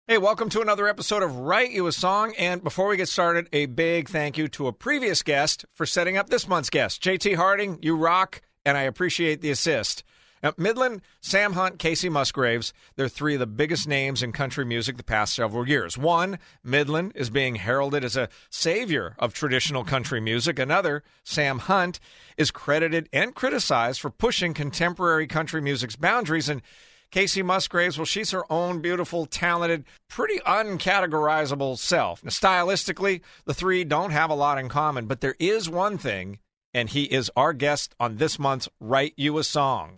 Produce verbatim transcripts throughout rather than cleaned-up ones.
Hey, welcome to another episode of Write You a Song. And before we get started, a big thank you to a previous guest for setting up this month's guest. J T Harding, you rock, and I appreciate the assist. Now, Midland, Sam Hunt, Casey Musgraves, they're three of the biggest names in country music the past several years. One, Midland, is being heralded as a savior of traditional country music. Another, Sam Hunt, is credited and criticized for pushing contemporary country music's boundaries. And Casey Musgraves, well, she's her own beautiful, talented, pretty uncategorizable self. Now, stylistically, the three don't have a lot in common, but there is one thing, and he is our guest on this month's Write You a Song.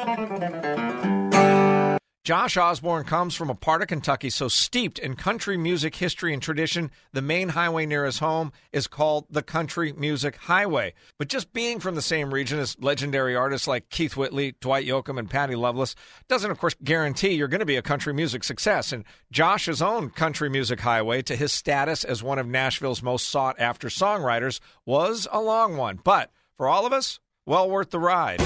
Josh Osborne comes from a part of Kentucky so steeped in country music history and tradition, the main highway near his home is called the Country Music Highway. But just being from the same region as legendary artists like Keith Whitley, Dwight Yoakam, and Patty Loveless doesn't, of course, guarantee you're going to be a country music success. And Josh's own Country Music Highway to his status as one of Nashville's most sought-after songwriters was a long one. But for all of us, well worth the ride.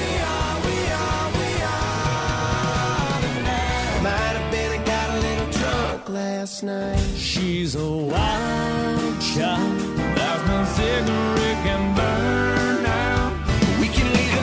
Last night. She's a wild child. There's no cigarette can burn now. We can leave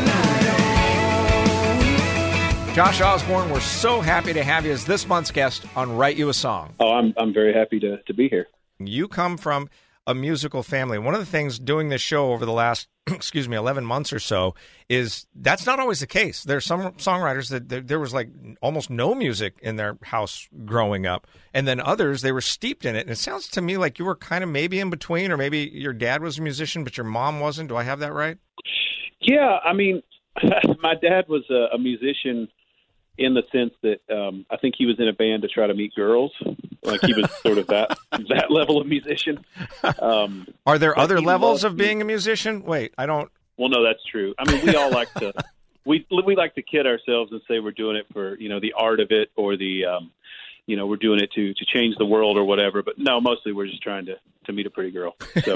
the night on. Josh Osborne, we're so happy to have you as this month's guest on Write You a Song. Oh, I'm I'm very happy to, to be here. You come from a musical family. One of the things doing this show over the last, excuse me, eleven months or so is that's not always the case. There's some songwriters that there, there was like almost no music in their house growing up. And then others, they were steeped in it. And it sounds to me like you were kind of maybe in between, or maybe your dad was a musician, but your mom wasn't. Do I have that right? Yeah, I mean, my dad was a, a musician in the sense that um, I think he was in a band to try to meet girls. Like he was sort of that that level of musician. Um, Are there other levels of music. being a musician? Wait, I don't. Well, no, that's true. I mean, we all like to we we like to kid ourselves and say we're doing it for, you know, the art of it, or the um, you know, we're doing it to to change the world or whatever. But no, mostly we're just trying to to meet a pretty girl. So,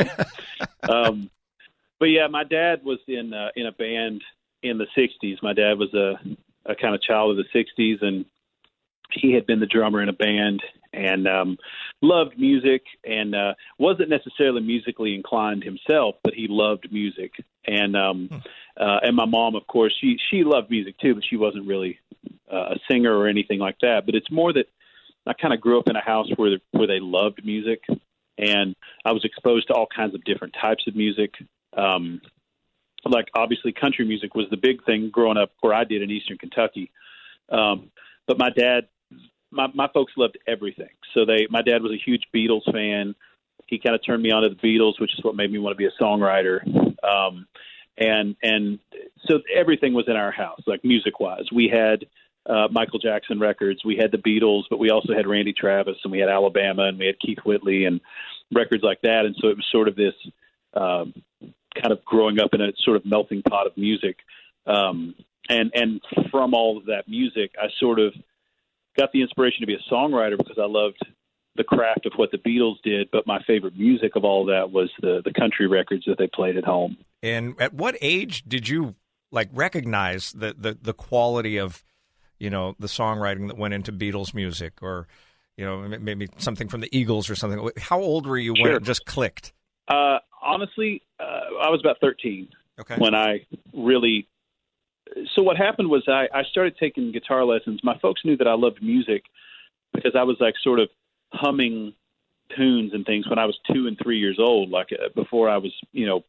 um, but yeah, my dad was in uh, in a band in the sixties. My dad was a a kind of child of the sixties, and he had been the drummer in a band and um, loved music and uh, wasn't necessarily musically inclined himself, but he loved music. And um, uh, and my mom, of course, she she loved music too, but she wasn't really uh, a singer or anything like that. But it's more that I kind of grew up in a house where where they loved music, and I was exposed to all kinds of different types of music. Um, like obviously country music was the big thing growing up where I did in Eastern Kentucky. Um, but my dad, my, my folks loved everything. So they, my dad was a huge Beatles fan. He kind of turned me on to the Beatles, which is what made me want to be a songwriter. Um, and, and so everything was in our house, like music wise. We had uh, Michael Jackson records, we had the Beatles, but we also had Randy Travis, and we had Alabama, and we had Keith Whitley and records like that. And so it was sort of this, um, kind of growing up in a sort of melting pot of music. Um, and, and from all of that music, I sort of got the inspiration to be a songwriter because I loved the craft of what the Beatles did. But my favorite music of all that was the, the country records that they played at home. And at what age did you like recognize the, the, the quality of, you know, the songwriting that went into Beatles music, or, you know, maybe something from the Eagles or something? How old were you when Sure. it just clicked? Uh, honestly, uh, I was about thirteen Okay. when I really. So what happened was I, I started taking guitar lessons. My folks knew that I loved music because I was like sort of humming tunes and things when I was two and three years old. Like uh, before I was, you know,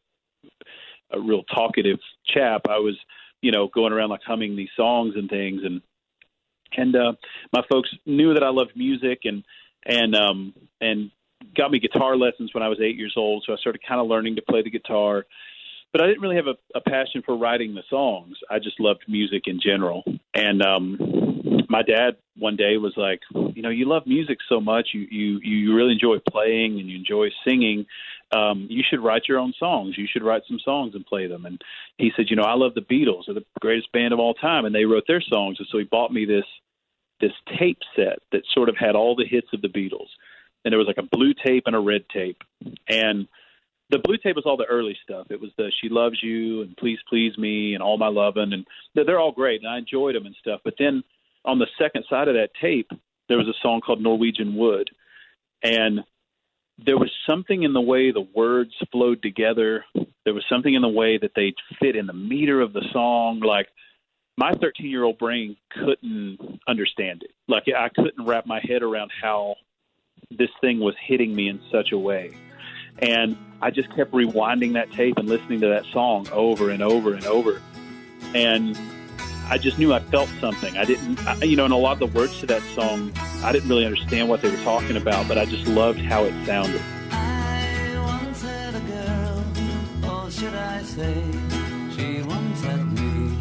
a real talkative chap, I was, you know, going around like humming these songs and things. And and uh, my folks knew that I loved music and and um, and. got me guitar lessons when I was eight years old, so I started kind of learning to play the guitar. But I didn't really have a, a passion for writing the songs. I just loved music in general. And um, my dad one day was like, you know, you love music so much, you you, you really enjoy playing and you enjoy singing. Um, you should write your own songs. You should write some songs and play them. And he said, you know, I love the Beatles. They're the greatest band of all time, and they wrote their songs. And so he bought me this this tape set that sort of had all the hits of the Beatles. And there was like a blue tape and a red tape. And the blue tape was all the early stuff. It was the She Loves You and Please Please Me and All My Lovin'. And they're all great, and I enjoyed them and stuff. But then on the second side of that tape, there was a song called Norwegian Wood, and there was something in the way the words flowed together. There was something in the way that they fit in the meter of the song. Like, my thirteen-year-old brain couldn't understand it. Like, I couldn't wrap my head around how this thing was hitting me in such a way. And I just kept rewinding that tape and listening to that song over and over and over. And I just knew I felt something. I didn't, I, you know, and a lot of the words to that song, I didn't really understand what they were talking about, but I just loved how it sounded. I once had a girl, or should I say, she once had me.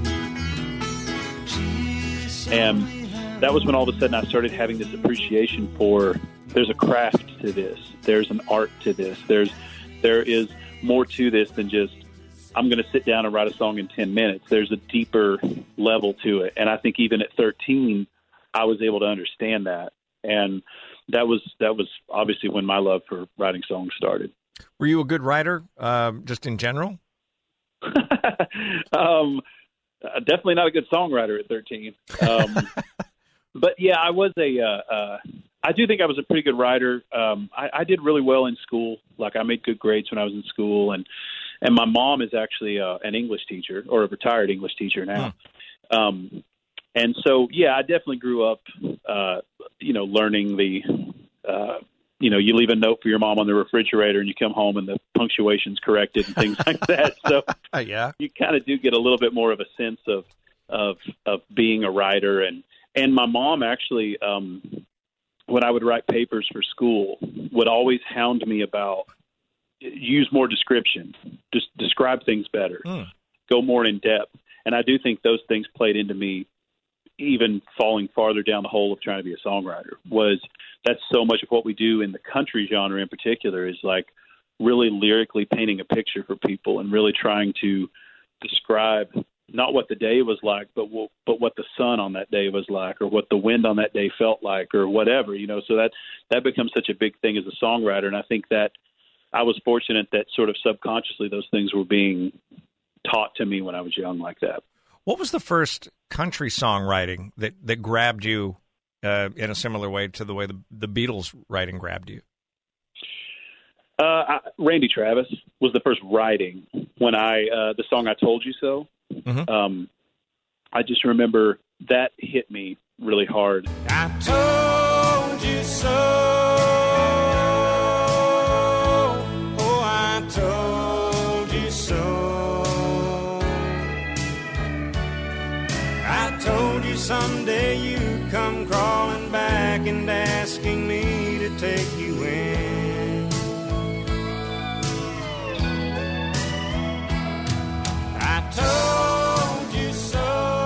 She And that was when all of a sudden I started having this appreciation for, there's a craft to this. There's an art to this. There's, there is more to this than just, I'm going to sit down and write a song in ten minutes. There's a deeper level to it. And I think even at thirteen, I was able to understand that. And that was, that was obviously when my love for writing songs started. Were you a good writer, um, just in general? um, definitely not a good songwriter at thirteen. Um, but yeah, I was a, uh, uh, I do think I was a pretty good writer. Um, I, I did really well in school. Like, I made good grades when I was in school, and, and my mom is actually uh, an English teacher, or a retired English teacher now. Hmm. Um, and so, yeah, I definitely grew up, uh, you know, learning the, uh, you know, you leave a note for your mom on the refrigerator and you come home and the punctuation's corrected and things like that. So uh, yeah, you kind of do get a little bit more of a sense of, of, of being a writer. And, and my mom actually, um, when I would write papers for school, would always hound me about, use more description, just describe things better, mm. go more in depth. And I do think those things played into me even falling farther down the hole of trying to be a songwriter. Was that's so much of what we do in the country genre in particular, is like really lyrically painting a picture for people and really trying to describe not what the day was like, but w- but what the sun on that day was like, or what the wind on that day felt like, or whatever, you know. So that that becomes such a big thing as a songwriter. And I think that I was fortunate that sort of subconsciously those things were being taught to me when I was young like that. What was the first country songwriting that, that grabbed you uh, in a similar way to the way the, the Beatles writing grabbed you? Uh, I, Randy Travis was the first writing when I, uh, the song I Told You So. Mm-hmm. Um, I just remember that hit me really hard. I told you so. Oh, I told you so. I told you someday you'd come crawling back and asking me to take you in. I told you so.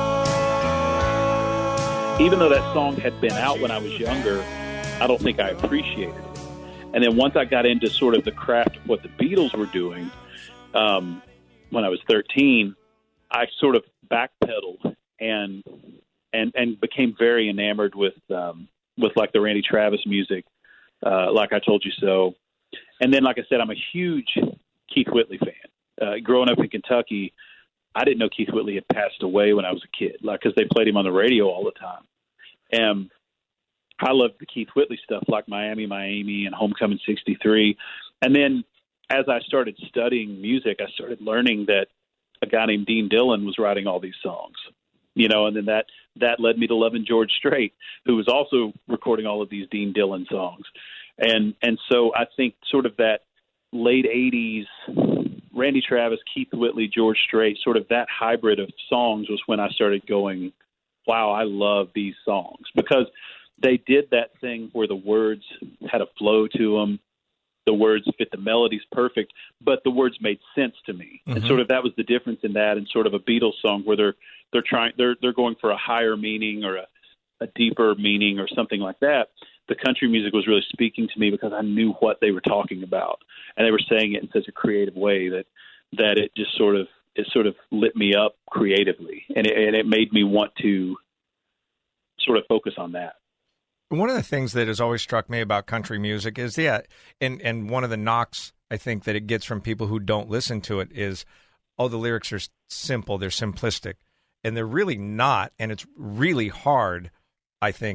Even though that song had been out when I was younger, I don't think I appreciated it. And then once I got into sort of the craft of what the Beatles were doing, um, when I was thirteen, I sort of backpedaled and and and became very enamored with um, with like the Randy Travis music, uh, like I Told You So. And then, like I said, I'm a huge Keith Whitley fan. Uh, growing up in Kentucky, I didn't know Keith Whitley had passed away when I was a kid, like, because they played him on the radio all the time. And I loved the Keith Whitley stuff, like Miami, Miami, and Homecoming sixty-three. And then as I started studying music, I started learning that a guy named Dean Dillon was writing all these songs, you know, and then that, that led me to loving George Strait, who was also recording all of these Dean Dillon songs. And, and so I think sort of that late eighties, Randy Travis, Keith Whitley, George Strait, sort of that hybrid of songs was when I started going, wow, I love these songs, because they did that thing where the words had a flow to them. The words fit the melodies perfect, but the words made sense to me. Mm-hmm. And sort of that was the difference in that and sort of a Beatles song where they're, they're trying, they're, they're going for a higher meaning or a, a deeper meaning or something like that. The country music was really speaking to me because I knew what they were talking about, and they were saying it in such a creative way that, that it just sort of, it sort of lit me up creatively. And it, and it made me want to sort of focus on that. One of the things that has always struck me about country music is, yeah, and, and one of the knocks I think that it gets from people who don't listen to it is, oh, the lyrics are simple, they're simplistic, and they're really not, and it's really hard, I think,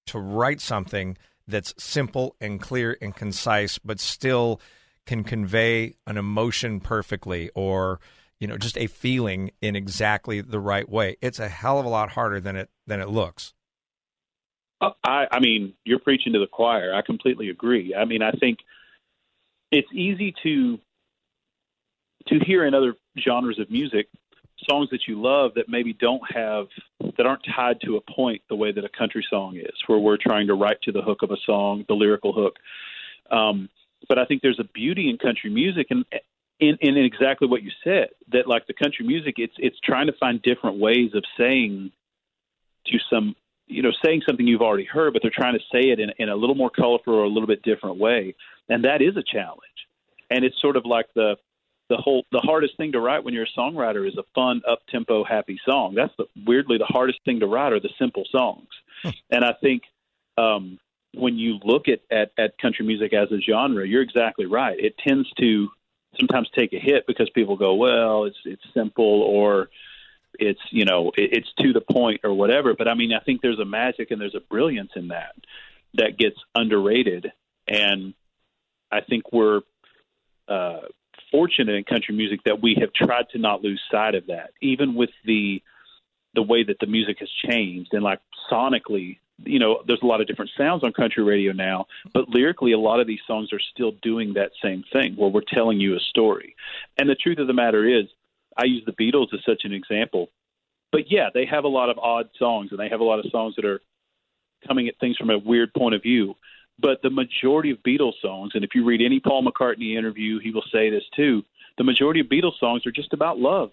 to write something that's simple and clear and concise, but still can convey an emotion perfectly, or, you know, just a feeling in exactly the right way. It's a hell of a lot harder than it than it looks. I, I mean, you're preaching to the choir. I completely agree. I mean, I think it's easy to to hear in other genres of music songs that you love that maybe don't have, that aren't tied to a point the way that a country song is, where we're trying to write to the hook of a song, the lyrical hook. Um, but I think there's a beauty in country music, and in, in exactly what you said, that like the country music, it's it's trying to find different ways of saying to some, you know, saying something you've already heard, but they're trying to say it in, in a little more colorful or a little bit different way. And that is a challenge. And it's sort of like the, the whole, the hardest thing to write when you're a songwriter is a fun, up-tempo, happy song. That's the, weirdly the hardest thing to write are the simple songs. And I think um, when you look at, at, at country music as a genre, you're exactly right. It tends to sometimes take a hit because people go, well, it's, it's simple, or it's, you know, it, it's to the point or whatever. But I mean, I think there's a magic and there's a brilliance in that that gets underrated. And I think we're uh, fortunate in country music that we have tried to not lose sight of that, even with the the way that the music has changed. And like sonically, you know, there's a lot of different sounds on country radio now, but lyrically, a lot of these songs are still doing that same thing where we're telling you a story. And the truth of the matter is, I use the Beatles as such an example, but yeah, they have a lot of odd songs, and they have a lot of songs that are coming at things from a weird point of view. But the majority of Beatles songs, and if you read any Paul McCartney interview, he will say this too, the majority of Beatles songs are just about love.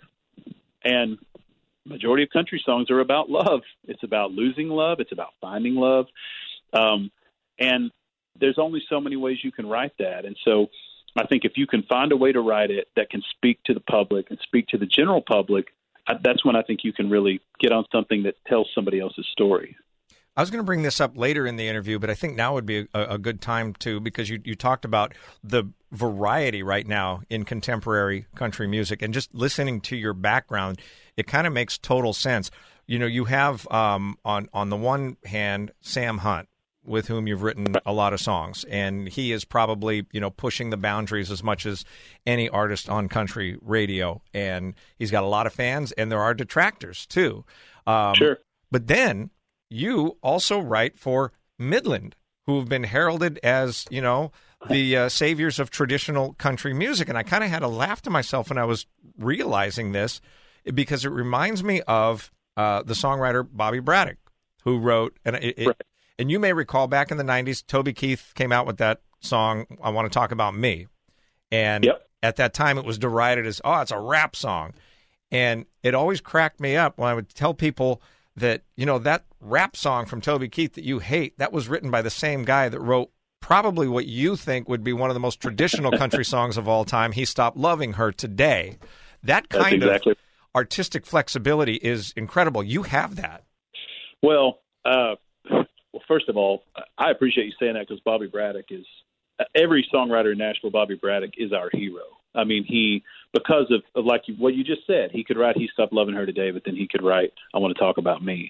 And majority of country songs are about love. It's about losing love. It's about finding love. Um, and there's only so many ways you can write that. And so I think if you can find a way to write it that can speak to the public and speak to the general public, that's when I think you can really get on something that tells somebody else's story. I was going to bring this up later in the interview, but I think now would be a, a good time to, because you, you talked about the variety right now in contemporary country music, and just listening to your background, it kind of makes total sense. You know, you have um, on, on the one hand, Sam Hunt, with whom you've written a lot of songs, and he is probably, you know, pushing the boundaries as much as any artist on country radio, and he's got a lot of fans, and there are detractors too. Um, sure. But then you also write for Midland, who have been heralded as, you know, the uh, saviors of traditional country music. And I kind of had to laugh to myself when I was realizing this, because it reminds me of uh, the songwriter Bobby Braddock, who wrote, and it, it, right. and you may recall back in the nineties, Toby Keith came out with that song, I Want to Talk About Me. And yep. at that time, it was derided as, oh, it's a rap song. And it always cracked me up when I would tell people that, you know, that rap song from Toby Keith that you hate, that was written by the same guy that wrote probably what you think would be one of the most traditional country songs of all time, He Stopped Loving Her Today. That kind exactly. of artistic flexibility is incredible. You have that. Well, uh, well, first of all, I appreciate you saying that, because Bobby Braddock is, every songwriter in Nashville, Bobby Braddock is our hero. I mean, he, because of, of like what you just said, he could write He Stopped Loving Her Today, but then he could write I Want to Talk About Me.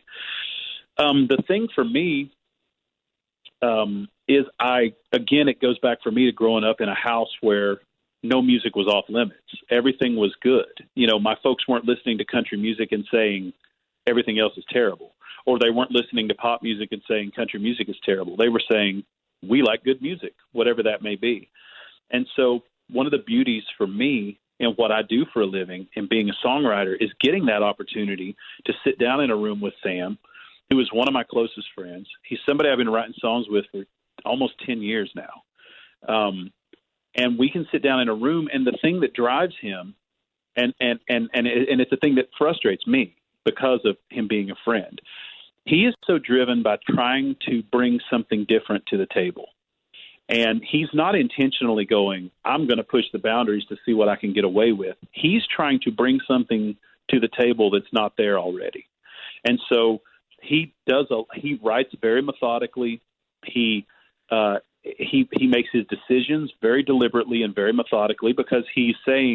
Um, the thing for me um, is I, again, it goes back for me to growing up in a house where no music was off limits. Everything was good. You know, my folks weren't listening to country music and saying everything else is terrible, or they weren't listening to pop music and saying country music is terrible. They were saying, we like good music, whatever that may be. And so one of the beauties for me in what I do for a living and being a songwriter is getting that opportunity to sit down in a room with Sam, who is one of my closest friends. He's somebody I've been writing songs with for almost ten years now. Um, and we can sit down in a room, and the thing that drives him, and, and, and, and, it, and it's a thing that frustrates me because of him being a friend. He is so driven by trying to bring something different to the table. And he's not intentionally going, I'm going to push the boundaries to see what I can get away with. He's trying to bring something to the table that's not there already. And so he does, a, he writes very methodically. He, uh, he, he makes his decisions very deliberately and very methodically, because he's saying,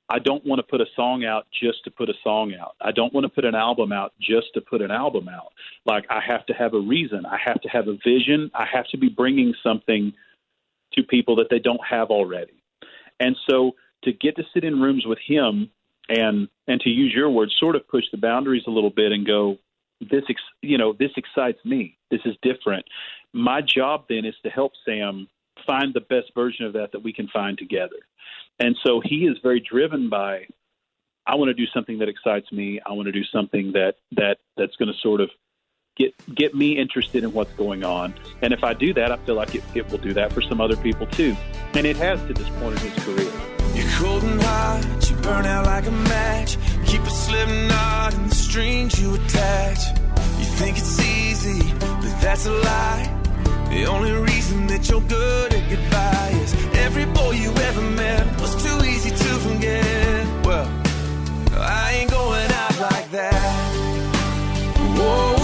I don't want to put a song out just to put a song out. I don't want to put an album out just to put an album out. Like, I have to have a reason. I have to have a vision. I have to be bringing something to people that they don't have already. And so to get to sit in rooms with him and, and to use your words, sort of push the boundaries a little bit and go, this, ex- you know, this excites me. This is different. My job then is to help Sam find the best version of that that we can find together. And so he is very driven by, I want to do something that excites me. I want to do something that, that that's going to sort of get get me interested in what's going on. And if I do that, I feel like it, it will do that for some other people too. And it has to this point in his career. You're cold and hot, you burn out like a match. Keep a slip knot in the strings you attach. You think it's easy, but that's a lie. The only reason that you're good at goodbye is every boy you ever met was too easy to forget. Well, I ain't going out like that. Whoa,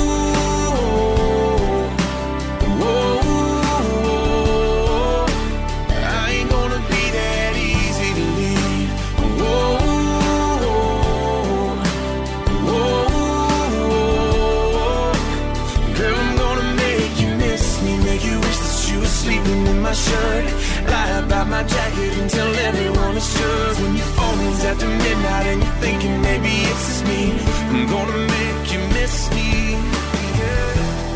whoa, whoa. I ain't gonna be that easy to leave. Whoa, whoa, whoa. Girl, I'm gonna make you miss me, make you wish that you were sleeping in my shirt. Lie about my jacket and tell everyone it's yours. When your phone is after midnight and you're thinking maybe it's just me, I'm gonna make you miss me. Yeah.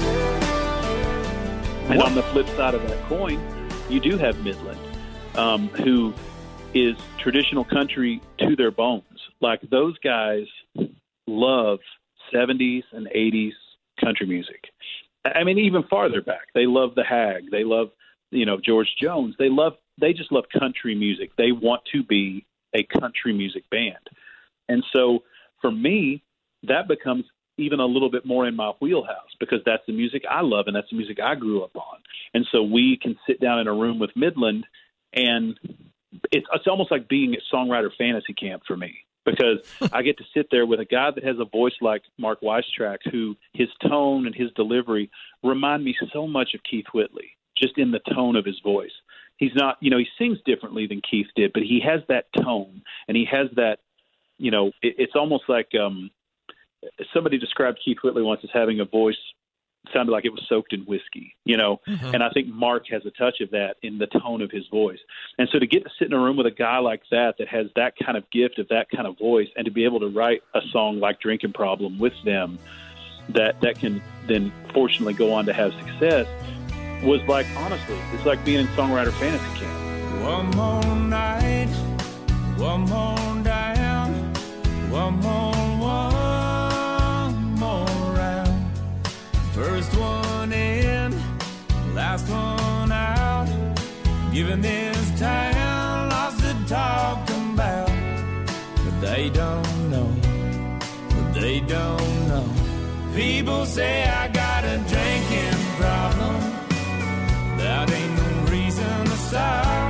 And on the flip side of that coin, you do have Midland, um, who is traditional country to their bones. Like, those guys love seventies and eighties country music. I mean, even farther back, they love the Hag. They love, you know, George Jones. They love, they just love country music. They want to be a country music band. And so for me, that becomes even a little bit more in my wheelhouse, because that's the music I love and that's the music I grew up on. And so we can sit down in a room with Midland, and it's, it's almost like being at songwriter fantasy camp for me, because I get to sit there with a guy that has a voice like Mark Weistrach, who his tone and his delivery remind me so much of Keith Whitley, just in the tone of his voice. He's not, you know, he sings differently than Keith did, but he has that tone, and he has that, you know, it, it's almost like um, somebody described Keith Whitley once as having a voice sounded like it was soaked in whiskey, you know, mm-hmm. and I think Mark has a touch of that in the tone of his voice. And so to get to sit in a room with a guy like that, that has that kind of gift of that kind of voice, and to be able to write a song like Drinking Problem with them that, that can then fortunately go on to have success, was like, honestly, it's like being in songwriter fantasy camp. One more night, one more down, one more, one more round. First one in, last one out. Giving this town lots to talk about. But they don't know, but they don't know. People say I got a drinking problem. That ain't no reason to stop.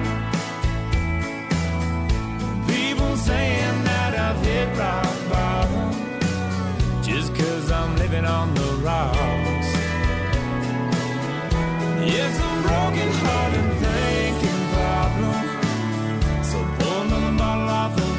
People saying that I've hit rock bottom just 'cause I'm living on the rocks. It's a broken hearted thinking problem. So pull another bottle off the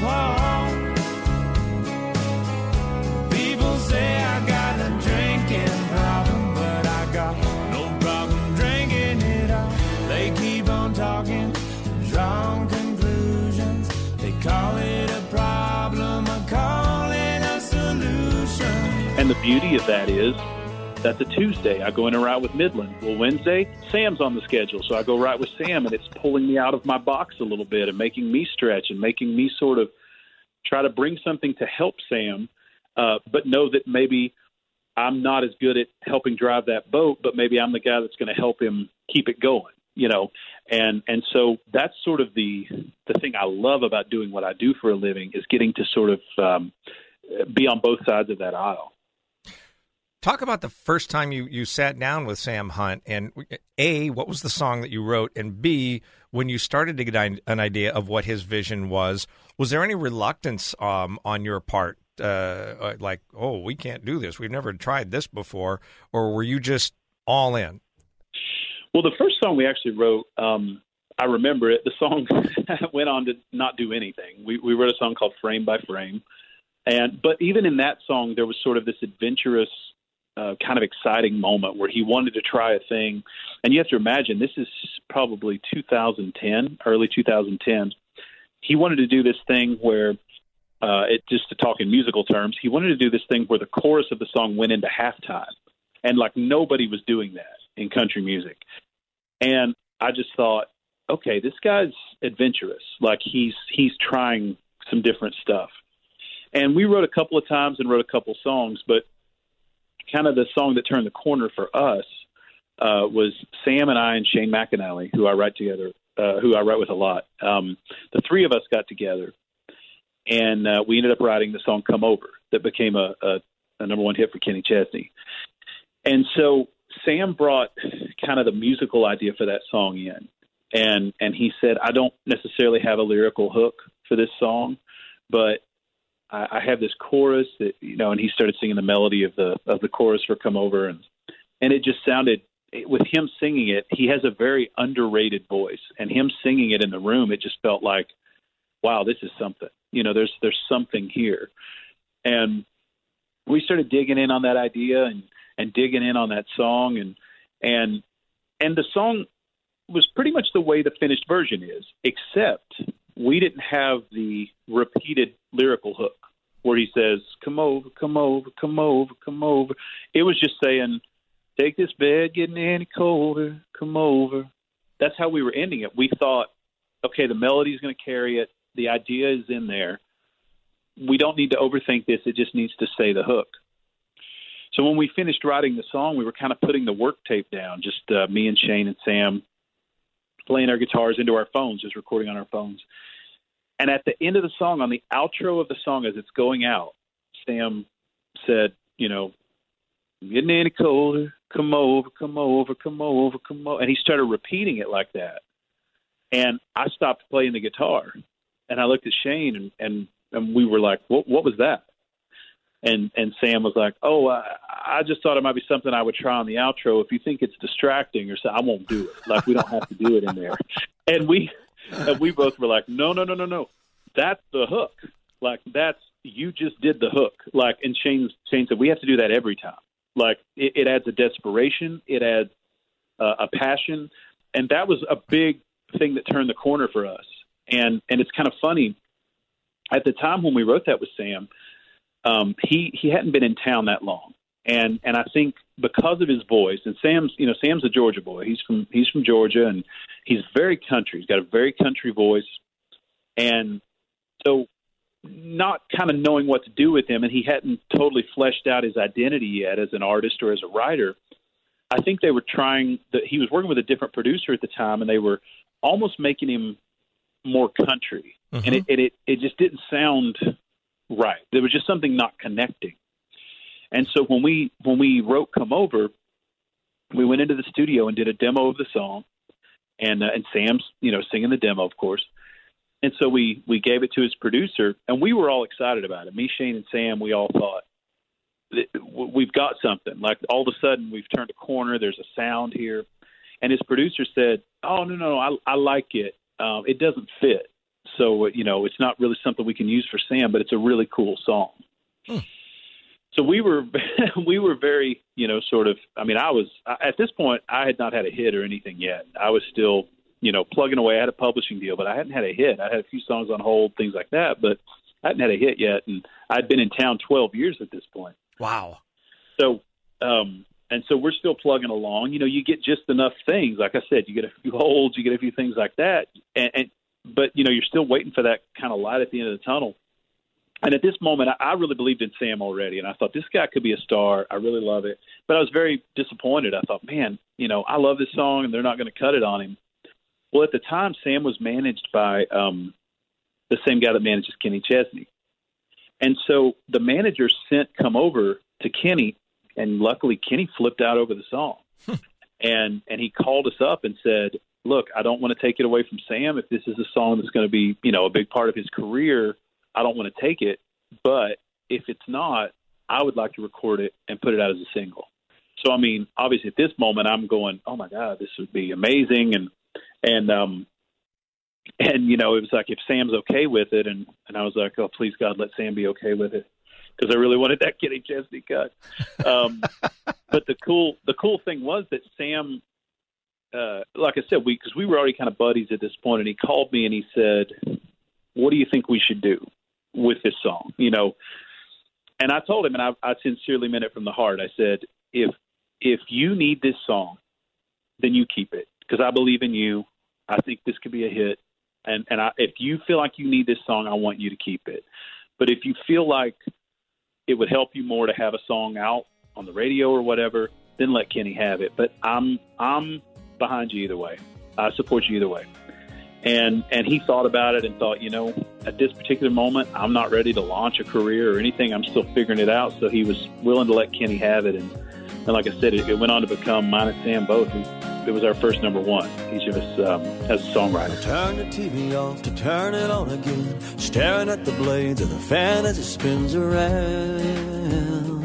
wall. People say I got a drinking problem, but I got no problem drinking it all. They keep on talking, drawing conclusions. They call it a problem, I call it a solution. And the beauty of that is that's a Tuesday. I go in and write with Midland. Well, Wednesday, Sam's on the schedule, so I go write with Sam, and it's pulling me out of my box a little bit and making me stretch and making me sort of try to bring something to help Sam, uh, but know that maybe I'm not as good at helping drive that boat, but maybe I'm the guy that's going to help him keep it going, you know. And and so that's sort of the the thing I love about doing what I do for a living, is getting to sort of um, be on both sides of that aisle. Talk about the first time you, you sat down with Sam Hunt, and A, what was the song that you wrote, and B, when you started to get an idea of what his vision was, was there any reluctance um, on your part, uh, like, oh, we can't do this, we've never tried this before, or were you just all in? Well, the first song we actually wrote, um, I remember it. The song went on to not do anything. We we wrote a song called Frame by Frame. And but even in that song, there was sort of this adventurous, uh, kind of exciting moment where he wanted to try a thing. And you have to imagine, this is probably two thousand ten, early two thousand ten. He wanted to do this thing where, uh, it just to talk in musical terms, he wanted to do this thing where the chorus of the song went into halftime. And like nobody was doing that in country music. And I just thought, okay, this guy's adventurous. Like he's he's trying some different stuff. And we wrote a couple of times and wrote a couple songs, but kind of the song that turned the corner for us uh, was Sam and I and Shane McAnally, who I write together, uh, who I write with a lot. Um, the three of us got together, and uh, we ended up writing the song "Come Over" that became a, a, a number one hit for Kenny Chesney. And so Sam brought kind of the musical idea for that song in. And and he said, I don't necessarily have a lyrical hook for this song, but I, I have this chorus that, you know, and he started singing the melody of the of the chorus for Come Over. And, and it just sounded, with him singing it, he has a very underrated voice. And him singing it in the room, it just felt like, wow, this is something. You know, there's there's something here. And we started digging in on that idea and, and digging in on that song. And and and the song was pretty much the way the finished version is, except we didn't have the repeated lyrical hook where he says, come over, come over, come over, come over. It was just saying, take this bed getting any colder, come over. That's how we were ending it. We thought, okay, the melody's going to carry it. The idea is in there. We don't need to overthink this. It just needs to say the hook. So when we finished writing the song, we were kind of putting the work tape down, just uh, me and Shane and Sam playing our guitars into our phones, just recording on our phones. And at the end of the song, on the outro of the song as it's going out, Sam said, you know, getting any colder, come over, come over, come over, come over. And he started repeating it like that. And I stopped playing the guitar. And I looked at Shane, and, and, and we were like, what, what was that? And and Sam was like, oh, I, I just thought it might be something I would try on the outro. If you think it's distracting or so, I won't do it. Like, we don't have to do it in there. And we and we both were like, no, no, no, no, no. That's the hook. Like, that's, you just did the hook. Like, and Shane, Shane said, we have to do that every time. Like, it, it adds a desperation. It adds uh, a passion. And that was a big thing that turned the corner for us. And and it's kind of funny. At the time when we wrote that with Sam, Um, he, he hadn't been in town that long. And, and I think because of his voice, and Sam's, you know, Sam's a Georgia boy. He's from, he's from Georgia, and he's very country. He's got a very country voice. And so not kind of knowing what to do with him, and he hadn't totally fleshed out his identity yet as an artist or as a writer, I think they were trying – he was working with a different producer at the time, and they were almost making him more country. Mm-hmm. And it, it, it just didn't sound – right. There was just something not connecting. And so when we when we wrote Come Over, we went into the studio and did a demo of the song, and uh, and Sam's, you know, singing the demo, of course. And so we, we gave it to his producer, and we were all excited about it. Me, Shane, and Sam, we all thought, we've got something. Like, all of a sudden, we've turned a corner. There's a sound here. And his producer said, oh, no, no, no, I, I like it. Um, it doesn't fit. So, you know, it's not really something we can use for Sam, but it's a really cool song. Hmm. So we were, we were very, you know, sort of, I mean, I was, at this point, I had not had a hit or anything yet. I was still, you know, plugging away. I had a publishing deal, but I hadn't had a hit. I had a few songs on hold, things like that, but I hadn't had a hit yet. And I'd been in town twelve years at this point. Wow. So, um, and so we're still plugging along. You know, you get just enough things. Like I said, you get a few holds, you get a few things like that. And, and but, you know, you're still waiting for that kind of light at the end of the tunnel. And at this moment, I, I really believed in Sam already. And I thought, this guy could be a star. I really love it. But I was very disappointed. I thought, man, you know, I love this song, and they're not going to cut it on him. Well, at the time, Sam was managed by um, the same guy that manages Kenny Chesney. And so the manager sent Come Over to Kenny, and luckily Kenny flipped out over the song. and and he called us up and said, look, I don't want to take it away from Sam. If this is a song that's going to be, you know, a big part of his career, I don't want to take it. But if it's not, I would like to record it and put it out as a single. So, I mean, obviously at this moment I'm going, oh my God, this would be amazing. And, and, um, and, you know, it was like, if Sam's okay with it, and, and I was like, oh, please, God, let Sam be okay with it, because I really wanted that Kenny Chesney cut. Um, but the cool the cool thing was that Sam, uh, like I said, we because we were already kind of buddies at this point, and he called me and he said, what do you think we should do with this song? You know, and I told him, and I, I sincerely meant it from the heart. I said, if if you need this song, then you keep it, because I believe in you. I think this could be a hit. And, and I, if you feel like you need this song, I want you to keep it. But if you feel like it would help you more to have a song out on the radio or whatever, then let Kenny have it. But I'm I'm behind you either way. I support you either way. And and he thought about it and thought, you know, at this particular moment, I'm not ready to launch a career or anything. I'm still figuring it out. So he was willing to let Kenny have it. And, and like I said, it, it went on to become mine and Sam both. We, It was our first number one, each of us um, as a songwriter. Turn the T V off to turn it on again, staring at the blades of the fan as it spins around.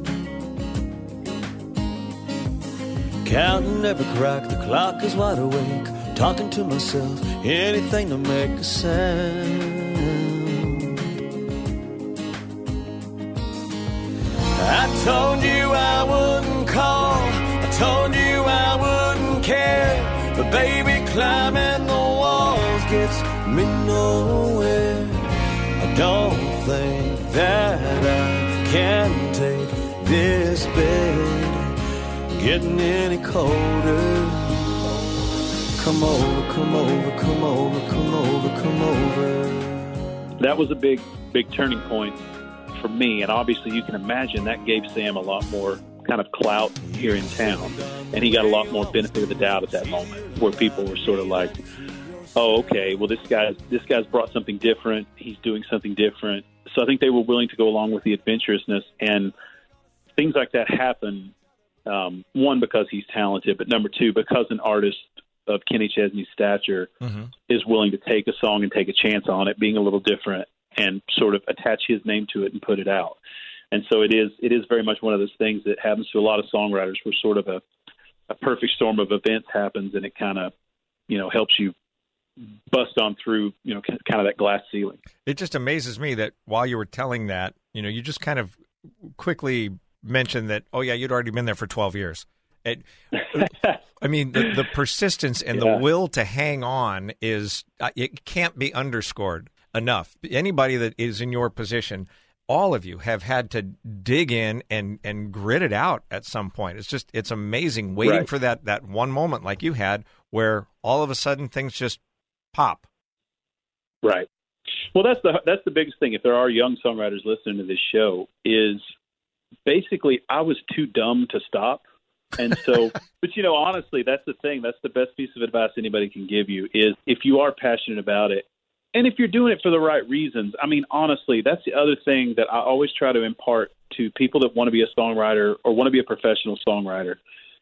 Counting every crack, the clock is wide awake, talking to myself, anything to make a sound. I told you I wouldn't call, I told you I wouldn't care, but baby, climbing the walls gets me nowhere. I don't think that I can take this bed getting any colder. Come over, come over, come over, come over, come over. That was a big, big turning point for me, and obviously you can imagine that gave Sam a lot more kind of clout here in town, and he got a lot more benefit of the doubt at that moment, where people were sort of like, oh, okay, well, this guy's this guy's brought something different, he's doing something different. So I think they were willing to go along with the adventurousness, and things like that happen, um, one, because he's talented, but number two, because an artist of Kenny Chesney's stature mm-hmm. is willing to take a song and take a chance on it being a little different and sort of attach his name to it and put it out. And so it is it is very much one of those things that happens to a lot of songwriters, where sort of a, a perfect storm of events happens, and it kind of, you know, helps you bust on through, you know, kind of that glass ceiling. It just amazes me that while you were telling that, you know, you just kind of quickly mentioned that, oh, yeah, you'd already been there for twelve years. It, I mean, the, the persistence and yeah. the will to hang on is, it can't be underscored enough. Anybody that is in your position, all of you have had to dig in and, and grit it out at some point. It's just, it's amazing waiting right. for that, that one moment like you had where all of a sudden things just pop. Right. Well, that's the, that's the biggest thing. If there are young songwriters listening to this show, is basically I was too dumb to stop. And so, but you know, honestly, that's the thing. That's the best piece of advice anybody can give you, is if you are passionate about it, and if you're doing it for the right reasons. I mean, honestly, that's the other thing that I always try to impart to people that want to be a songwriter or want to be a professional songwriter,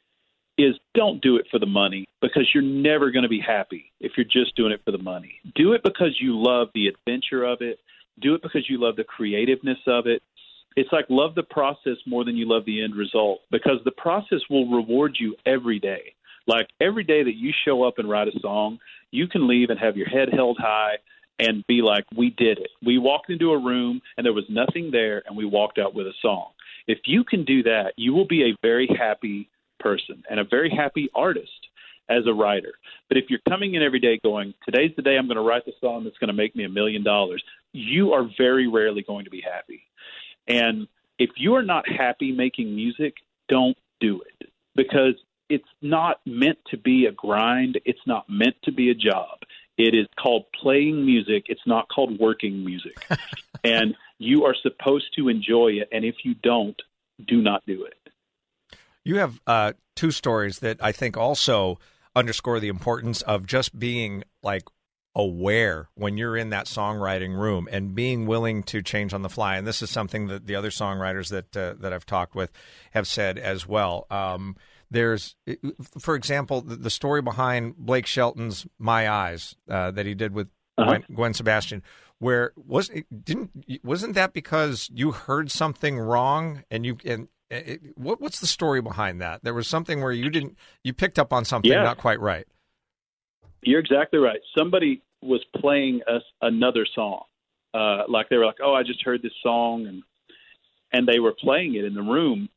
is don't do it for the money, because you're never going to be happy if you're just doing it for the money. Do it because you love the adventure of it. Do it because you love the creativeness of it. It's like, love the process more than you love the end result, because the process will reward you every day. Like, every day that you show up and write a song, you can leave and have your head held high and be like, we did it. We walked into a room and there was nothing there, and we walked out with a song. If you can do that, you will be a very happy person and a very happy artist as a writer. But if you're coming in every day going, today's the day I'm going to write the song that's going to make me a million dollars, you are very rarely going to be happy. And if you are not happy making music, don't do it, because it's not meant to be a grind. It's not meant to be a job. It is called playing music. It's not called working music. And you are supposed to enjoy it. And if you don't, do not do it. You have uh, two stories that I think also underscore the importance of just being like aware when you're in that songwriting room and being willing to change on the fly. And this is something that the other songwriters that uh, that I've talked with have said as well. Um, there's, for example, the, the story behind Blake Shelton's "My Eyes" uh, that he did with uh-huh. Gwen, Gwen Sebastian, where was it, didn't wasn't that because you heard something wrong and you and it, what what's the story behind that? There was something where you didn't you picked up on something yeah. not quite right. You're exactly right. Somebody was playing us another song. Uh, like they were like, oh, I just heard this song, and and they were playing it in the room.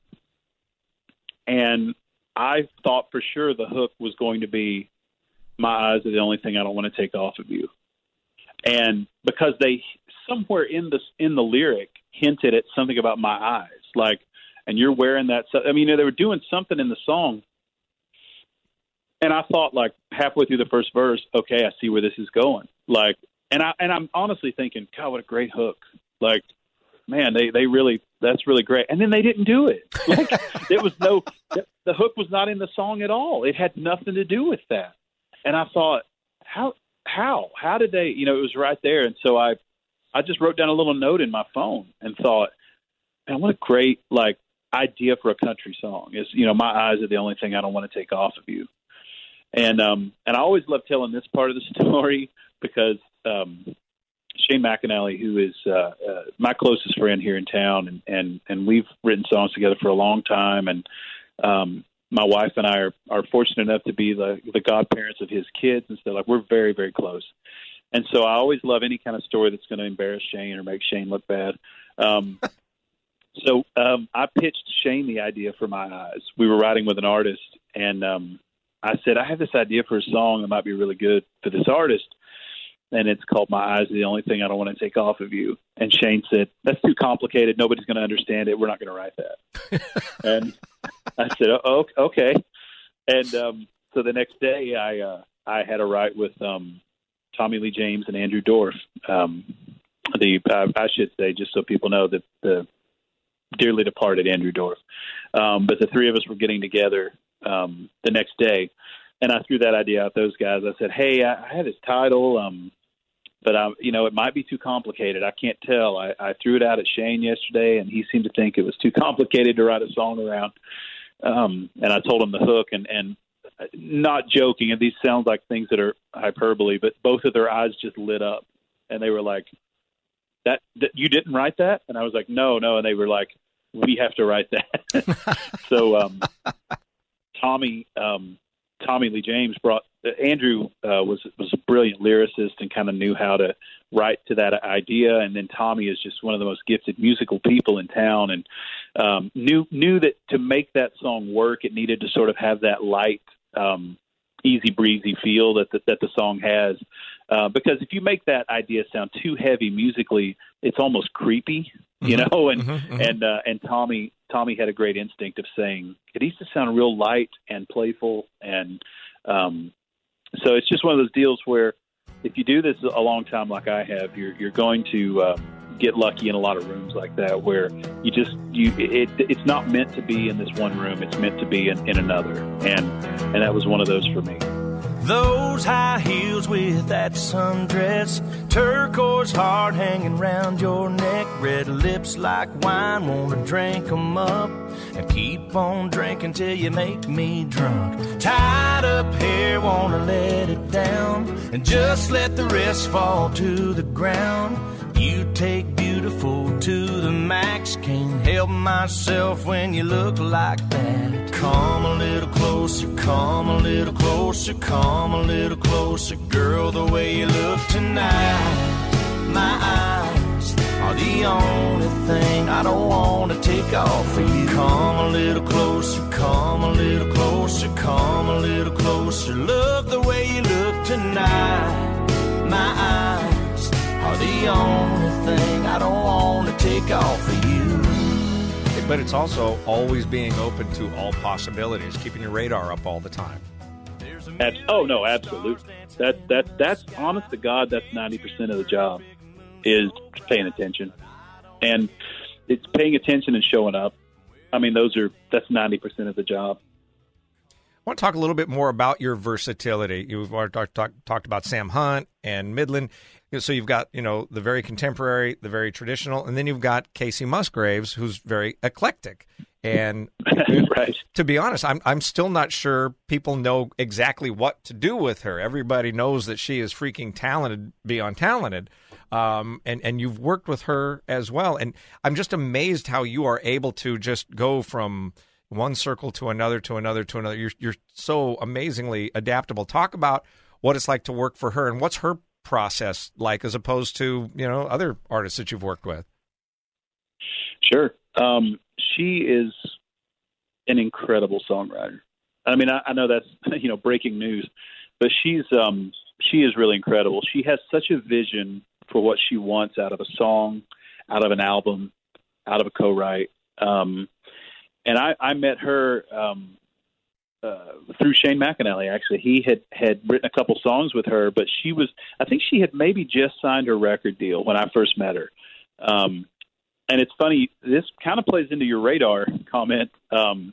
And I thought for sure the hook was going to be, my eyes are the only thing I don't want to take off of you. And because they somewhere in the, in the lyric hinted at something about my eyes, like, and you're wearing that. I mean, they were doing something in the song. And I thought, like, halfway through the first verse, okay, I see where this is going. Like, and I and I'm honestly thinking, God, what a great hook! Like, man, they, they really, that's really great. And then they didn't do it. Like, there was no, the, the hook was not in the song at all. It had nothing to do with that. And I thought, how, how, how did they? You know, it was right there. And so I, I just wrote down a little note in my phone and thought, man, what a great like idea for a country song. Is, you know, my eyes are the only thing I don't want to take off of you. And um, and I always love telling this part of the story because um, Shane McAnally, who is uh, uh, my closest friend here in town, and, and, and we've written songs together for a long time. And um, my wife and I are, are fortunate enough to be the, the godparents of his kids, and so like we're very, very close. And so I always love any kind of story that's going to embarrass Shane or make Shane look bad. Um, so um, I pitched Shane the idea for My Eyes. We were writing with an artist, and um, I said, I have this idea for a song that might be really good for this artist, and it's called My Eyes Are the Only Thing I Don't Want to Take Off of You. And Shane said, that's too complicated. Nobody's going to understand it. We're not going to write that. And I said, oh, okay. And um, so the next day I uh, I had a write with um, Tommy Lee James and Andrew Dorff. Um, the uh, I should say, just so people know, that the dearly departed Andrew Dorff. Um, but the three of us were getting together um, the next day, and I threw that idea out those guys. I said, hey, I, I had this title, um, but I, you know, it might be too complicated. I can't tell. I, I threw it out at Shane yesterday, and he seemed to think it was too complicated to write a song around. Um, and I told him the hook, and, and not joking, and these sound like things that are hyperbole, but both of their eyes just lit up, and they were like, that, that you didn't write that? And I was like, no, no. And they were like, we have to write that. So um, Tommy, um, Tommy Lee James brought uh, Andrew uh, was was a brilliant lyricist and kind of knew how to write to that idea. And then Tommy is just one of the most gifted musical people in town, and um, knew knew that to make that song work, it needed to sort of have that light, um, easy breezy feel that the, that the song has. Uh, because if you make that idea sound too heavy musically, it's almost creepy, you mm-hmm. know. And mm-hmm, mm-hmm. and uh, and Tommy Tommy had a great instinct of saying it needs to sound real light and playful, and um, so it's just one of those deals where if you do this a long time like I have, you're you're going to uh, get lucky in a lot of rooms like that where you just you it it's not meant to be in this one room; it's meant to be in, in another, and and that was one of those for me. Those high heels with that sundress, turquoise heart hanging round your neck, red lips like wine, wanna drink 'em up and keep on drinking till you make me drunk. Tied up hair, wanna let it down and just let the rest fall to the ground. You take beautiful to the max, can't help myself when you look like that. Come a little closer, come a little closer, come a little closer, girl, the way you look tonight. My eyes are the only thing I don't want to take off of you. Come a little closer, come a little closer, come a little closer, love the way you look tonight. My eyes are the only thing I don't want to take off of you. But it's also always being open to all possibilities, keeping your radar up all the time. That's, oh, no, absolutely. That, that, that's, honest to God, that's ninety percent of the job is paying attention. And it's paying attention and showing up. I mean, those are, that's ninety percent of the job. I want to talk a little bit more about your versatility. You've already talk, talk, talked about Sam Hunt and Midland. So you've got, you know, the very contemporary, the very traditional, and then you've got Kacey Musgraves, who's very eclectic. And right. To be honest, I'm I'm still not sure people know exactly what to do with her. Everybody knows that she is freaking talented beyond talented. Um, and, and you've worked with her as well. And I'm just amazed how you are able to just go from one circle to another, to another, to another. You're, you're so amazingly adaptable. Talk about what it's like to work for her, and what's her process like as opposed to, you know, other artists that you've worked with? Sure. Um, she is an incredible songwriter. I mean, I, I know that's, you know, breaking news, but she's um, she is really incredible. She has such a vision for what she wants out of a song, out of an album, out of a co-write. Um, and I, I met her um, uh, through Shane McAnally, actually. He had, had written a couple songs with her, but she was, I think she had maybe just signed her record deal when I first met her. Um, and it's funny, this kind of plays into your radar comment. Um,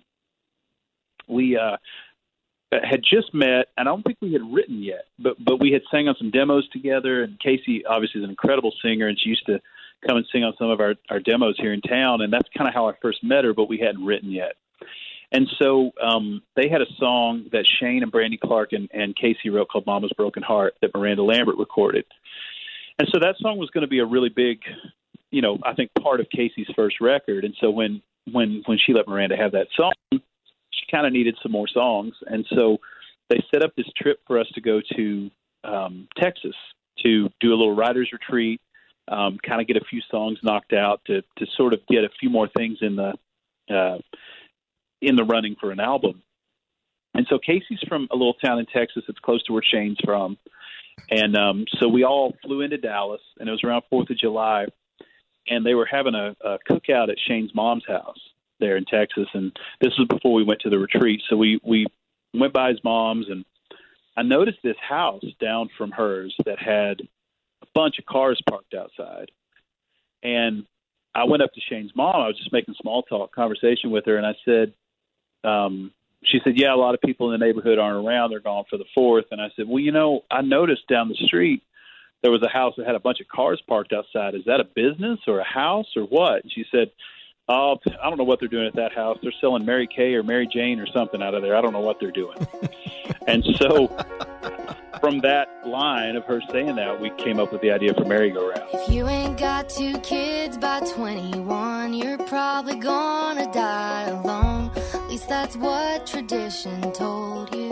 we uh, had just met, and I don't think we had written yet, but, but we had sang on some demos together, and Casey obviously is an incredible singer, and she used to come and sing on some of our, our demos here in town, and that's kind of how I first met her, but we hadn't written yet. And so um, they had a song that Shane and Brandy Clark and, and Casey wrote called Mama's Broken Heart that Miranda Lambert recorded. And so that song was going to be a really big, you know, I think part of Casey's first record. And so when, when, when she let Miranda have that song, she kind of needed some more songs. And so they set up this trip for us to go to um, Texas to do a little writer's retreat, um, kind of get a few songs knocked out to, to sort of get a few more things in the, uh, in the running for an album. And so Casey's from a little town in Texas that's close to where Shane's from. And um, so we all flew into Dallas, and it was around fourth of July, and they were having a, a cookout at Shane's mom's house there in Texas. And this was before we went to the retreat. So we, we went by his mom's, and I noticed this house down from hers that had a bunch of cars parked outside. And I went up to Shane's mom. I was just making small talk conversation with her, and I said, um, she said, yeah, a lot of people in the neighborhood aren't around. They're gone for the fourth. And I said, well, you know, I noticed down the street there was a house that had a bunch of cars parked outside. Is that a business or a house or what? And she said, oh, I don't know what they're doing at that house. They're selling Mary Kay or Mary Jane or something out of there. I don't know what they're doing. And so from that line of her saying that, we came up with the idea for Merry-Go-Round. If you ain't got two kids by twenty-one, you're probably gonna die alone. At least that's what tradition told you.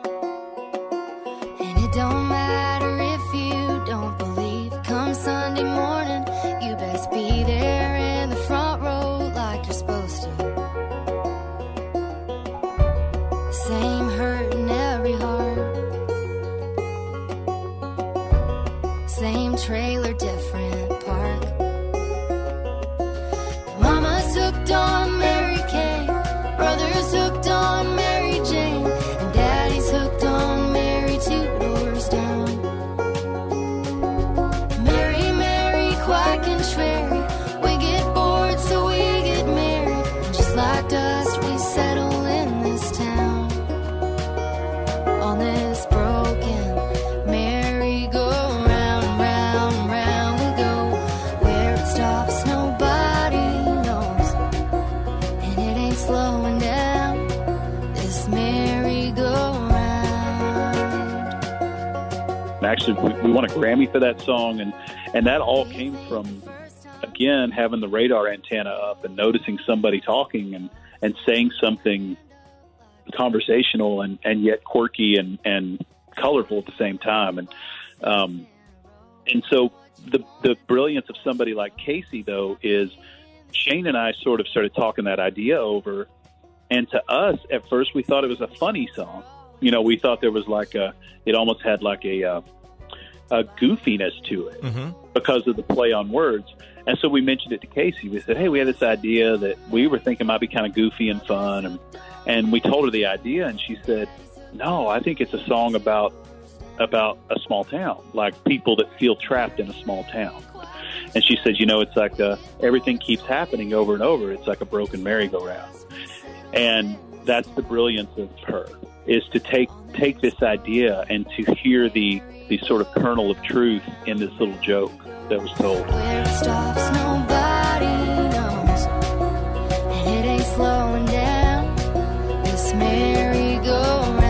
And it don't matter if you don't believe. Come Sunday morning, you best be there in the front row like you're supposed to. Same hurt in every heart. Same trailer, different park. Mama's hooked on Mary Kay, brother's hooked on Mary Jane, and daddy's hooked on Mary two doors down. Mary, Mary, quack and Sherry, we get bored so we get married, and just like dust we settle in this town, on this broken merry-go-round. Actually, we, we won a Grammy for that song, and, and that all came from, again, having the radar antenna up and noticing somebody talking and, and saying something conversational and, and yet quirky and, and colorful at the same time. And um, and so the the brilliance of somebody like Casey, though, is Shane and I sort of started talking that idea over, and to us, at first, we thought it was a funny song. You know, we thought there was like a, it almost had like a, uh, a goofiness to it mm-hmm. because of the play on words. And so we mentioned it to Casey. We said, hey, we had this idea that we were thinking might be kind of goofy and fun. And, and we told her the idea, and she said, no, I think it's a song about, about a small town, like people that feel trapped in a small town. And she said, you know, it's like a, everything keeps happening over and over. It's like a broken merry-go-round. And that's the brilliance of her, is to take take this idea and to hear the, the sort of kernel of truth in this little joke that was told. Where it stops, nobody knows, and it ain't slowing down, this merry-go-round.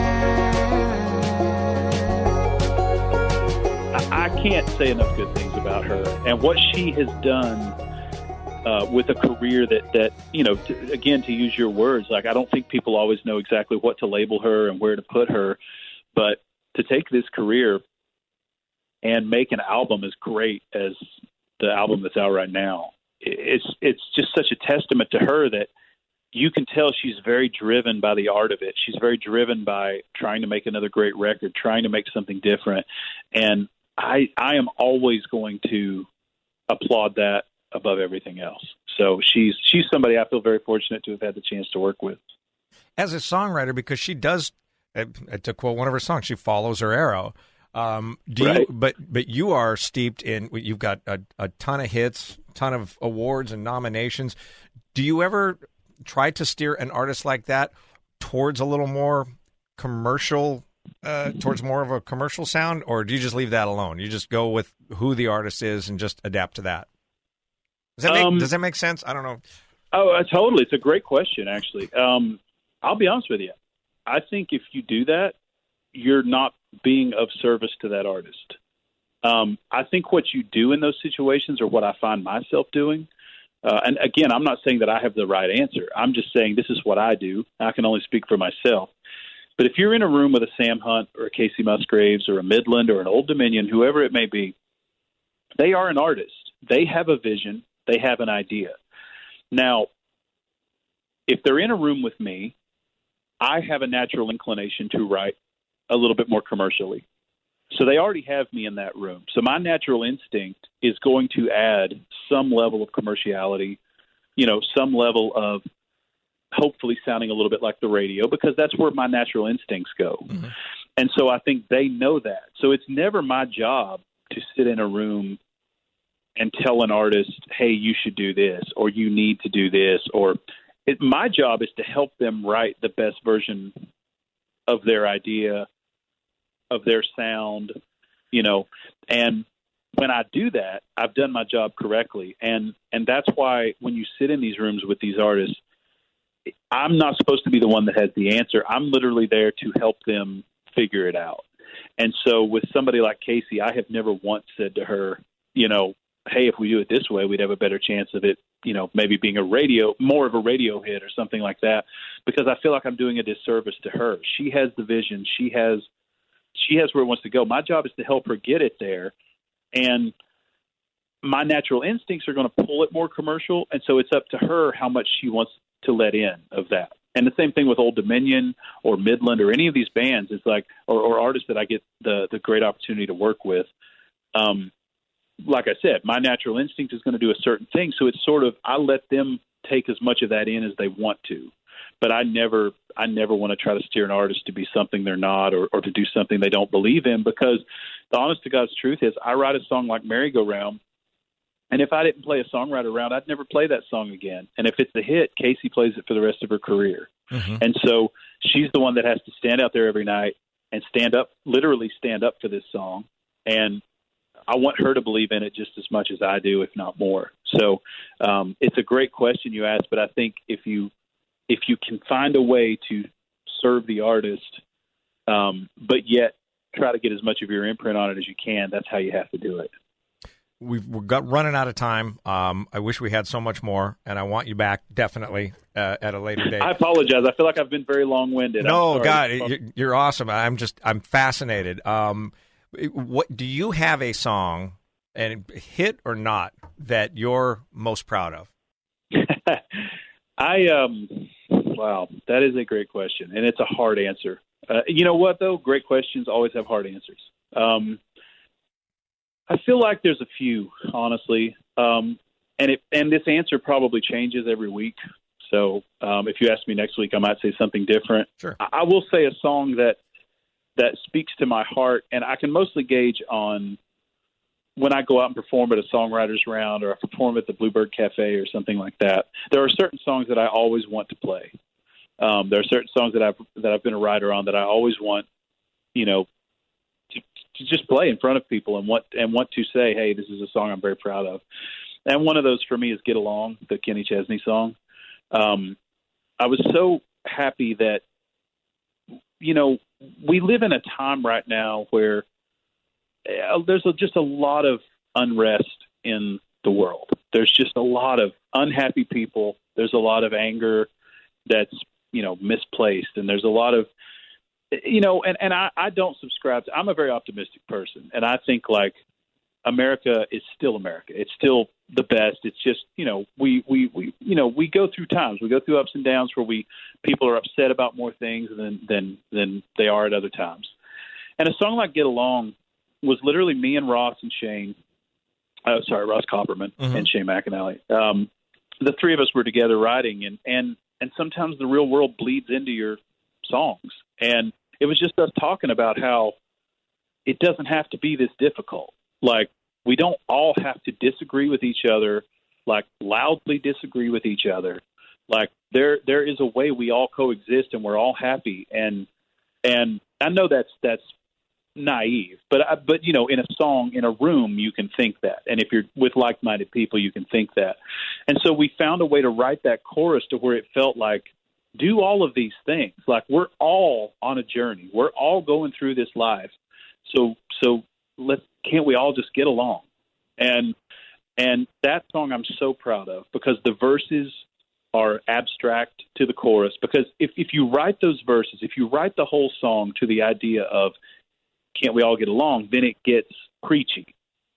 I, I can't say enough good things about her and what she has done Uh, with a career that, that you know, to, again, to use your words, like I don't think people always know exactly what to label her and where to put her, but to take this career and make an album as great as the album that's out right now. It's it's just such a testament to her that you can tell she's very driven by the art of it. She's very driven by trying to make another great record, trying to make something different. And I I am always going to applaud that above everything else. So she's she's somebody I feel very fortunate to have had the chance to work with. As a songwriter, because she does, to quote one of her songs, she follows her arrow. Um, do right. you, but but you are steeped in, you've got a, a ton of hits, ton of awards and nominations. Do you ever try to steer an artist like that towards a little more commercial, uh, towards more of a commercial sound, or do you just leave that alone? You just go with who the artist is and just adapt to that? Does that make, um, does that make sense? I don't know. Oh, uh, totally. It's a great question, actually. Um, I'll be honest with you. I think if you do that, you're not being of service to that artist. Um, I think what you do in those situations, or what I find myself doing, uh, and again, I'm not saying that I have the right answer. I'm just saying this is what I do. I can only speak for myself. But if you're in a room with a Sam Hunt or a Casey Musgraves or a Midland or an Old Dominion, whoever it may be, they are an artist. They have a vision. They have an idea. Now, if they're in a room with me, I have a natural inclination to write a little bit more commercially. So they already have me in that room. So my natural instinct is going to add some level of commerciality, you know, some level of hopefully sounding a little bit like the radio, because that's where my natural instincts go. Mm-hmm. And so I think they know that. So it's never my job to sit in a room and tell an artist, hey, you should do this, or you need to do this, or it, my job is to help them write the best version of their idea, of their sound, you know, and when I do that, I've done my job correctly. And, and that's why when you sit in these rooms with these artists, I'm not supposed to be the one that has the answer. I'm literally there to help them figure it out. And so with somebody like Casey, I have never once said to her, you know, hey, if we do it this way, we'd have a better chance of it, you know, maybe being a radio, more of a radio hit or something like that, because I feel like I'm doing a disservice to her. She has the vision. She has, she has where it wants to go. My job is to help her get it there. And my natural instincts are going to pull it more commercial. And so it's up to her how much she wants to let in of that. And the same thing with Old Dominion or Midland or any of these bands is like, or, or artists that I get the, the great opportunity to work with. Um, like I said, my natural instinct is going to do a certain thing. So it's sort of, I let them take as much of that in as they want to, but I never, I never want to try to steer an artist to be something they're not, or, or to do something they don't believe in, because the honest to God's truth is I write a song like Merry-Go-Round, and if I didn't play a songwriter round, I'd never play that song again. And if it's a hit, Casey plays it for the rest of her career. Mm-hmm. And so she's the one that has to stand out there every night and stand up, literally stand up for this song. And I want her to believe in it just as much as I do, if not more. So um, it's a great question you asked, but I think if you if you can find a way to serve the artist, um, but yet try to get as much of your imprint on it as you can, that's how you have to do it. We've we've got running out of time. Um, I wish we had so much more, and I want you back definitely uh, at a later date. I apologize. I feel like I've been very long-winded. No, God, you're, you're awesome. I'm just I'm fascinated. Um, what do you have a song, and hit or not, that you're most proud of? I um, wow, that is a great question, and it's a hard answer. Uh, you know what though? Great questions always have hard answers. Um, I feel like there's a few, honestly, um, and it and this answer probably changes every week. So um, if you ask me next week, I might say something different. Sure. I, I will say a song that that speaks to my heart, and I can mostly gauge on when I go out and perform at a songwriters round, or I perform at the Bluebird Cafe or something like that. There are certain songs that I always want to play. Um, there are certain songs that I've that I've been a writer on that I always want, you know, to, to just play in front of people and want and want to say, hey, this is a song I'm very proud of. And one of those for me is "Get Along," the Kenny Chesney song. Um, I was so happy that, you know, we live in a time right now where uh, there's a, just a lot of unrest in the world. There's just a lot of unhappy people. There's a lot of anger that's, you know, misplaced. And there's a lot of, you know, and, and I, I don't subscribe to, I'm a very optimistic person. And I think like America is still America. It's still the best. It's just, you know, we, we, we, you know, we go through times, we go through ups and downs where we, people are upset about more things than, than, than they are at other times. And a song like Get Along was literally me and Ross and Shane, uh, sorry, Ross Copperman mm-hmm. and Shane McAnally. Um, the three of us were together writing, and, and, and sometimes the real world bleeds into your songs. And it was just us talking about how it doesn't have to be this difficult. Like, we don't all have to disagree with each other, like loudly disagree with each other. Like there, there is a way we all coexist and we're all happy. And, and I know that's, that's naive, but, I, but, you know, in a song, in a room, you can think that. And if you're with like-minded people, you can think that. And so we found a way to write that chorus to where it felt like, do all of these things. Like, we're all on a journey. We're all going through this life. So, so let's, can't we all just get along? And, and that song I'm so proud of, because the verses are abstract to the chorus. Because if, if you write those verses, if you write the whole song to the idea of can't we all get along, then it gets preachy.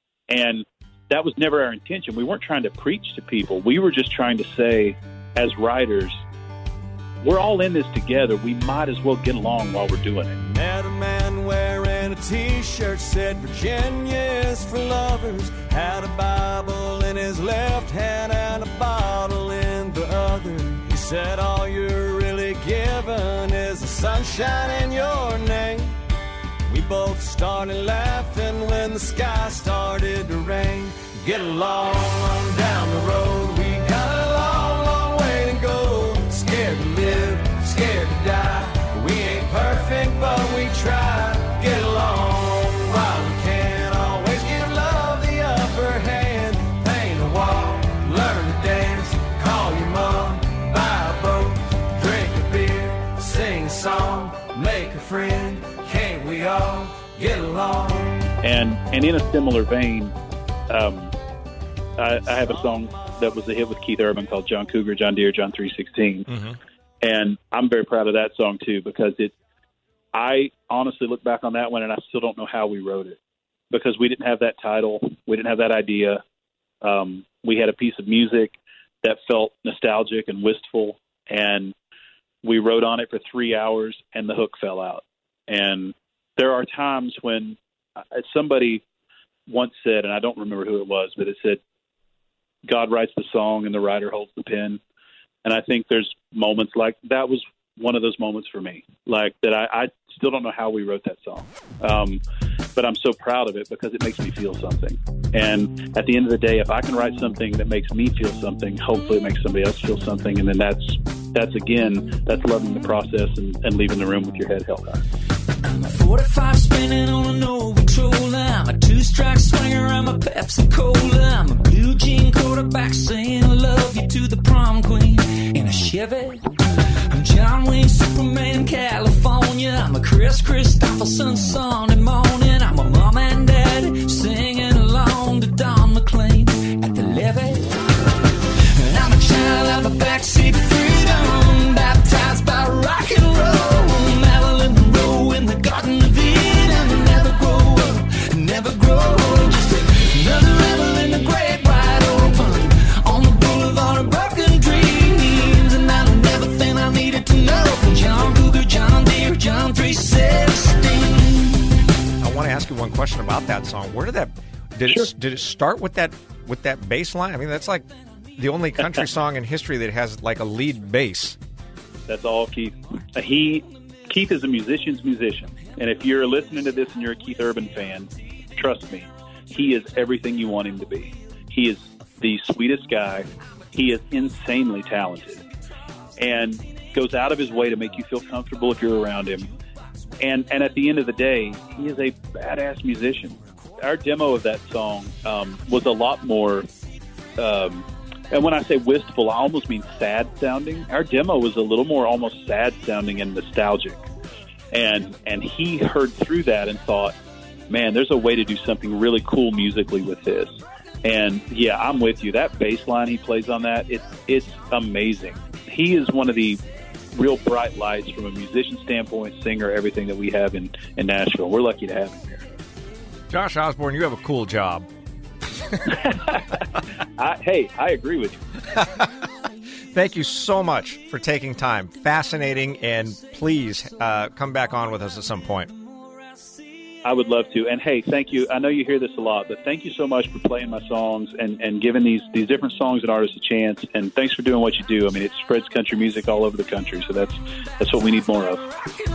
And that was never our intention. We weren't trying to preach to people. We were just trying to say, as writers, we're all in this together. We might as well get along while we're doing it. Met a man wearing a T-shirt said Virginia is for lovers. Had a Bible in his left hand and a bottle in the other. He said all you're really given is the sunshine in your name. We both started laughing when the sky started to rain. Get along on down the road. We got a long, long way to go. Scared to live, scared to die. We ain't perfect, but we try. Get along while we can. Always give love the upper hand. Paint a wall, learn to dance. Call your mom, buy a boat, drink a beer, sing a song, make a friend. Can't we all get along? And and in a similar vein, um, I, I have a song that was a hit with Keith Urban called John Cougar, John Deere, John three sixteen. Mm-hmm. And I'm very proud of that song, too, because it. I honestly look back on that one, and I still don't know how we wrote it, because we didn't have that title. We didn't have that idea. Um, we had a piece of music that felt nostalgic and wistful, and we wrote on it for three hours, and the hook fell out. And there are times when uh, somebody once said, and I don't remember who it was, but it said, God writes the song and the writer holds the pen. And I think there's moments like that was one of those moments for me, like that. I, I still don't know how we wrote that song. Um, but I'm so proud of it because it makes me feel something. And at the end of the day, if I can write something that makes me feel something, hopefully it makes somebody else feel something. And then that's, that's again, that's loving the process and, and leaving the room with your head held high. I'm a forty-five spinning on an old patrol. I'm a two-strike swinger. I'm a Pepsi Cola. I'm a blue jean quarterback saying I love you to the prom queen in a Chevy. I'm John Wayne, Superman, California. I'm a Chris Christopherson Sunday morning. I'm a mom and dad singing along to Don McLean at the levee. And I'm a child of a backseat freedom, baptized by rock and roll. Marilyn Monroe in the Garden of Eden. Never grow up, never grow. Just another rebel in the great wide open on the boulevard of broken dreams. And I learned everything I needed to know from John Cougar, John Deere, John three sixteen. I want to ask you one question about that song. Where did that did sure. it did it start with that with that bass line? I mean, that's like the only country song in history that has like a lead bass. That's all Keith. He Keith is a musician's musician, and if you're listening to this and you're a Keith Urban fan, trust me, he is everything you want him to be. He is the sweetest guy. He is insanely talented, and goes out of his way to make you feel comfortable if you're around him. And and at the end of the day, he is a badass musician. Our demo of that song um, was a lot more, um, and when I say wistful, I almost mean sad sounding. Our demo was a little more almost sad sounding and nostalgic. And and he heard through that and thought, man, there's a way to do something really cool musically with this. And yeah, I'm with you. That bass line he plays on that, it's, it's amazing. He is one of the real bright lights from a musician standpoint, singer, everything that we have in, in Nashville. We're lucky to have him here. Josh Osborne, you have a cool job. I, hey, I agree with you. Thank you so much for taking time. Fascinating, and please uh, come back on with us at some point. I would love to. And, hey, thank you. I know you hear this a lot, but thank you so much for playing my songs and, and giving these, these different songs and artists a chance. And thanks for doing what you do. I mean, it spreads country music all over the country, so that's that's what we need more of.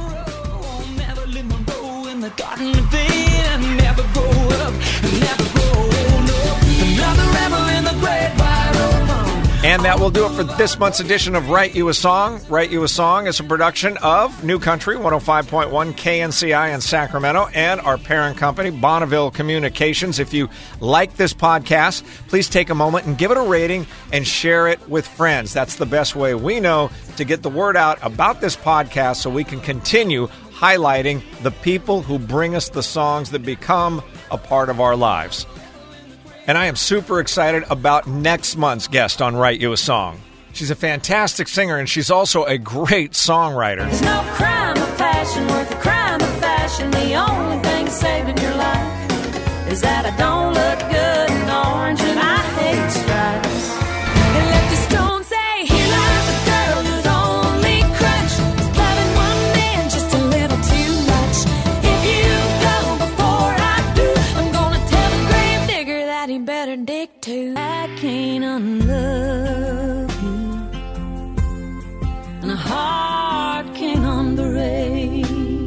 And that will do it for this month's edition of Write You a Song. Write You a Song is a production of New Country one oh five point one K N C I in Sacramento and our parent company, Bonneville Communications. If you like this podcast, please take a moment and give it a rating and share it with friends. That's the best way we know to get the word out about this podcast so we can continue highlighting the people who bring us the songs that become a part of our lives. And I am super excited about next month's guest on Write You a Song. She's a fantastic singer, and she's also a great songwriter. There's no crime of passion worth a crime of fashion. The only thing saving your life is that I don't look good in orange and I hate stripes. And let the stone say, here lies a girl whose only crutch is loving one man just a little too much. If you go before I do, I'm gonna tell the grave digger that he better dig too. I can't unlove you, and a heart can't unbreak.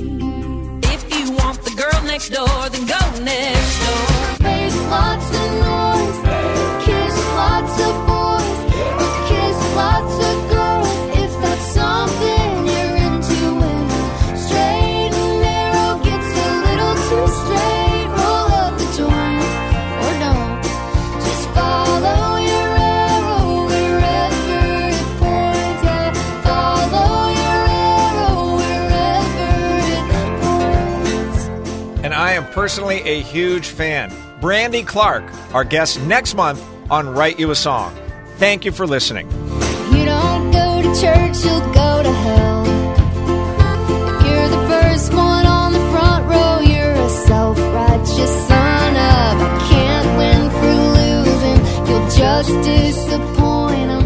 If you want the girl next door, then go next door. Face lots of noise, kiss lots of boys, or kiss lots of girls. If that's something you're into, when a straight and narrow gets a little too straight, roll up the joint or don't. Just follow your arrow wherever it points. Yeah, follow your arrow wherever it points. And I am personally a huge fan. Brandy Clark, our guest next month on Write You a Song. Thank you for listening. You don't go to church, you'll go to hell. If you're the first one on the front row, you're a self-righteous son of I can't win for losing. You'll just disappoint 'em.